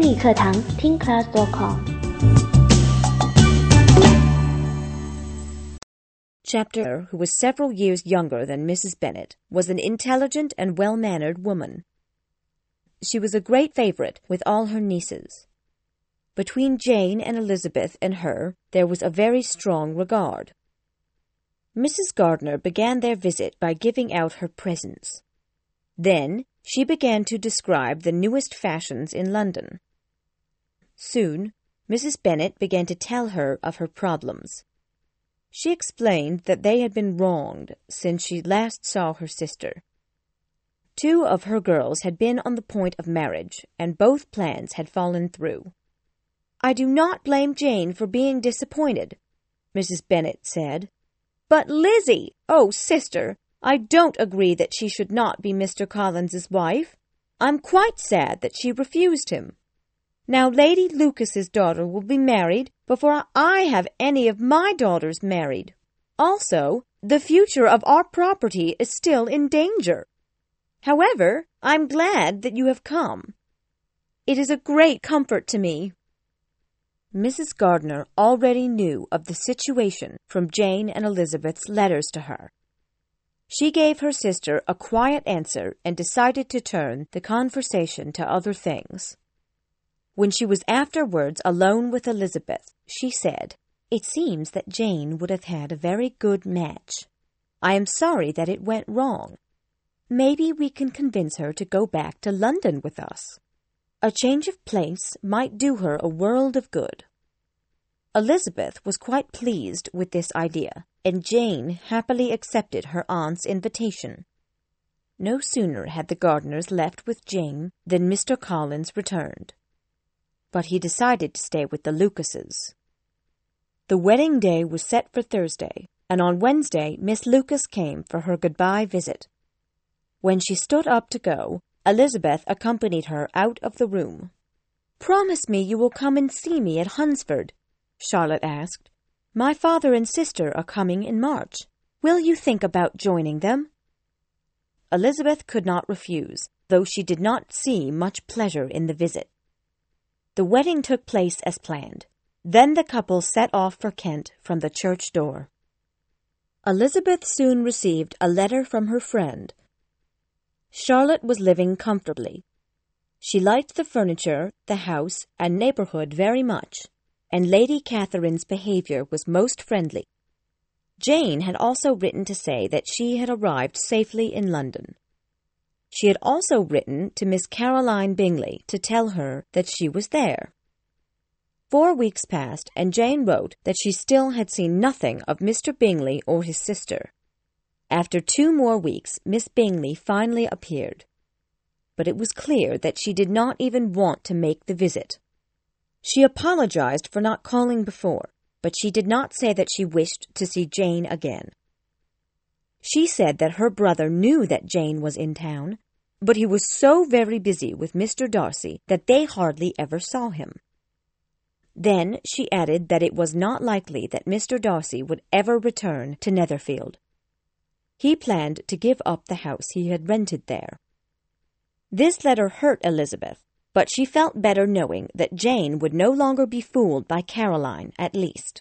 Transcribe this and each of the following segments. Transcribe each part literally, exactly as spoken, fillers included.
英语课堂听 class dot com。 Chapter, who was several years younger than Missus Bennet, was an intelligent and well-mannered woman. She was a great favorite with all her nieces. Between Jane and Elizabeth and her, there was a very strong regard. Missus Gardiner began their visit by giving out her presents. Then she began to describe the newest fashions in London. Soon, Missus Bennet began to tell her of her problems. She explained that they had been wronged since she last saw her sister. Two of her girls had been on the point of marriage, and both plans had fallen through. "I do not blame Jane for being disappointed," Missus Bennet said. "But Lizzie, oh, sister, I don't agree that she should not be Mister Collins's wife. I'm quite sad that she refused him. Now Lady Lucas's daughter will be married before I have any of my daughters married. Also, the future of our property is still in danger. However, I'm glad that you have come. It is a great comfort to me." Missus Gardiner already knew of the situation from Jane and Elizabeth's letters to her. She gave her sister a quiet answer and decided to turn the conversation to other things. When she was afterwards alone with Elizabeth, she said, "It seems that Jane would have had a very good match. I am sorry that it went wrong. Maybe we can convince her to go back to London with us. A change of place might do her a world of good." Elizabeth was quite pleased with this idea, and Jane happily accepted her aunt's invitation. No sooner had the Gardiners left with Jane than Mister Collins returned. But he decided to stay with the Lucases. The wedding day was set for Thursday, and on Wednesday Miss Lucas came for her goodbye visit. When she stood up to go, Elizabeth accompanied her out of the room. "Promise me you will come and see me at Hunsford," Charlotte asked. "My father and sister are coming in March. Will you think about joining them?" Elizabeth could not refuse, though she did not see much pleasure in the visit. The wedding took place as planned. Then the couple set off for Kent from the church door. Elizabeth soon received a letter from her friend. Charlotte was living comfortably. She liked the furniture, the house, and neighborhood very much, and Lady Catherine's behavior was most friendly. Jane had also written to say that she had arrived safely in London. She had also written to Miss Caroline Bingley to tell her that she was there. Four weeks passed, and Jane wrote that she still had seen nothing of Mister Bingley or his sister. After two more weeks, Miss Bingley finally appeared. But it was clear that she did not even want to make the visit. She apologized for not calling before, but she did not say that she wished to see Jane again. She said that her brother knew that Jane was in town, but he was so very busy with Mister Darcy that they hardly ever saw him. Then she added that it was not likely that Mister Darcy would ever return to Netherfield. He planned to give up the house he had rented there. This letter hurt Elizabeth, but she felt better knowing that Jane would no longer be fooled by Caroline, at least.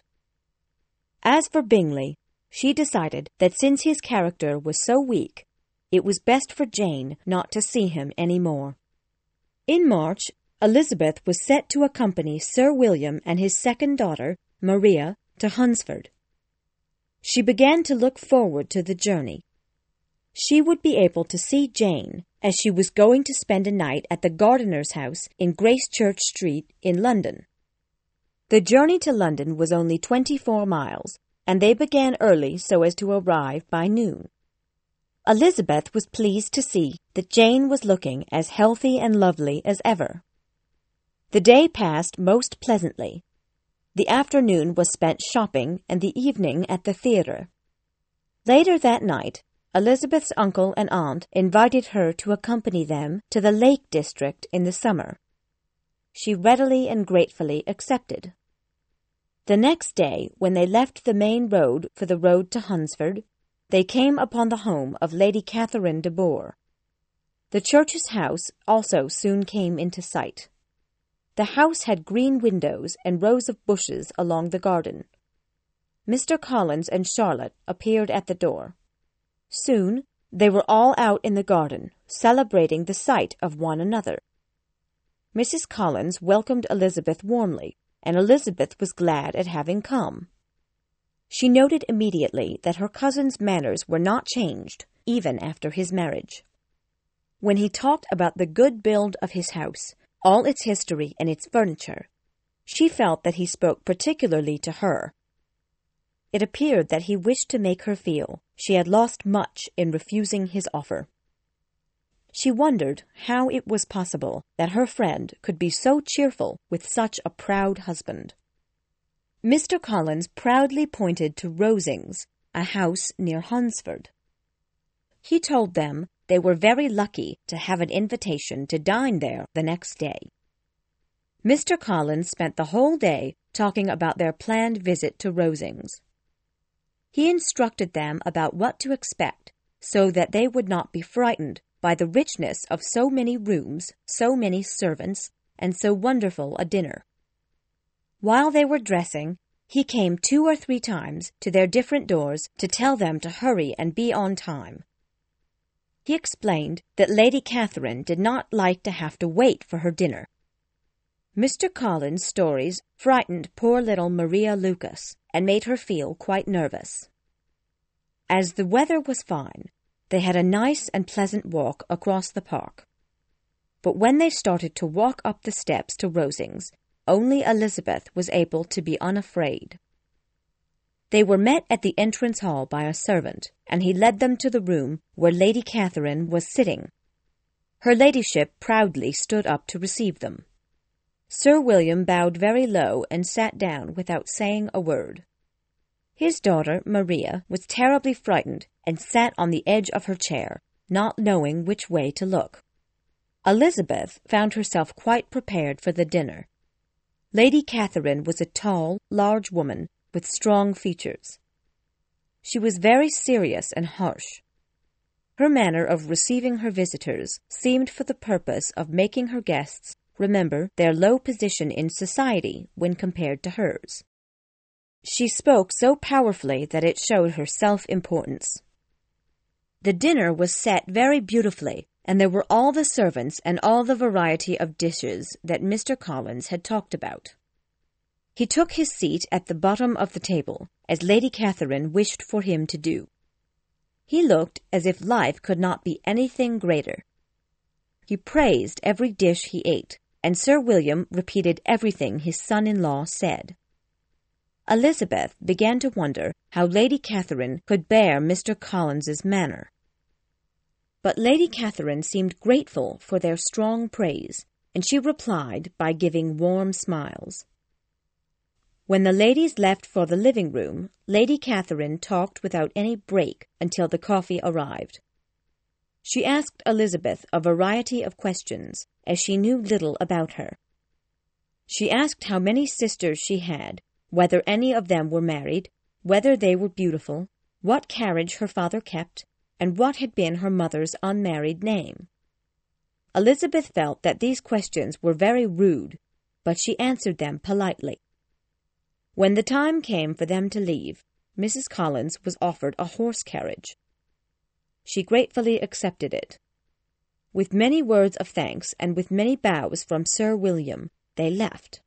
As for Bingley, she decided that since his character was so weak, it was best for Jane not to see him any more. In March, Elizabeth was set to accompany Sir William and his second daughter, Maria, to Hunsford. She began to look forward to the journey. She would be able to see Jane, as she was going to spend a night at the Gardiner's house in Gracechurch Street in London. The journey to London was only twenty-four miles, and they began early so as to arrive by noon. Elizabeth was pleased to see that Jane was looking as healthy and lovely as ever. The day passed most pleasantly. The afternoon was spent shopping and the evening at the theatre. Later that night, Elizabeth's uncle and aunt invited her to accompany them to the Lake District in the summer. She readily and gratefully accepted. The next day, when they left the main road for the road to Hunsford, they came upon the home of Lady Catherine de Bourgh. The Church's house also soon came into sight. The house had green windows and rows of bushes along the garden. Mister Collins and Charlotte appeared at the door. Soon they were all out in the garden, celebrating the sight of one another. Missus Collins welcomed Elizabeth warmly, and Elizabeth was glad at having come. She noted immediately that her cousin's manners were not changed, even after his marriage. When he talked about the good build of his house, all its history and its furniture, she felt that he spoke particularly to her. It appeared that he wished to make her feel she had lost much in refusing his offer. She wondered how it was possible that her friend could be so cheerful with such a proud husband. Mister Collins proudly pointed to Rosings, a house near Hunsford. He told them they were very lucky to have an invitation to dine there the next day. Mister Collins spent the whole day talking about their planned visit to Rosings. He instructed them about what to expect so that they would not be frightened by the richness of so many rooms, so many servants, and so wonderful a dinner. While they were dressing, he came two or three times to their different doors to tell them to hurry and be on time. He explained that Lady Catherine did not like to have to wait for her dinner. Mister Collins' stories frightened poor little Maria Lucas and made her feel quite nervous. As the weather was fine, they had a nice and pleasant walk across the park. But when they started to walk up the steps to Rosings, only Elizabeth was able to be unafraid. They were met at the entrance hall by a servant, and he led them to the room where Lady Catherine was sitting. Her ladyship proudly stood up to receive them. Sir William bowed very low and sat down without saying a word. His daughter, Maria, was terribly frightened and sat on the edge of her chair, not knowing which way to look. Elizabeth found herself quite prepared for the dinner. Lady Catherine was a tall, large woman with strong features. She was very serious and harsh. Her manner of receiving her visitors seemed for the purpose of making her guests remember their low position in society when compared to hers. She spoke so powerfully that it showed her self-importance. The dinner was set very beautifully, and there were all the servants and all the variety of dishes that Mister Collins had talked about. He took his seat at the bottom of the table, as Lady Catherine wished for him to do. He looked as if life could not be anything greater. He praised every dish he ate, and Sir William repeated everything his son-in-law said. Elizabeth began to wonder how Lady Catherine could bear Mister Collins's manner. But Lady Catherine seemed grateful for their strong praise, and she replied by giving warm smiles. When the ladies left for the living room, Lady Catherine talked without any break until the coffee arrived. She asked Elizabeth a variety of questions, as she knew little about her. She asked how many sisters she had, whether any of them were married, whether they were beautiful, what carriage her father kept, and what had been her mother's unmarried name. Elizabeth felt that these questions were very rude, but she answered them politely. When the time came for them to leave, Missus Collins was offered a horse carriage. She gratefully accepted it. With many words of thanks and with many bows from Sir William, they left.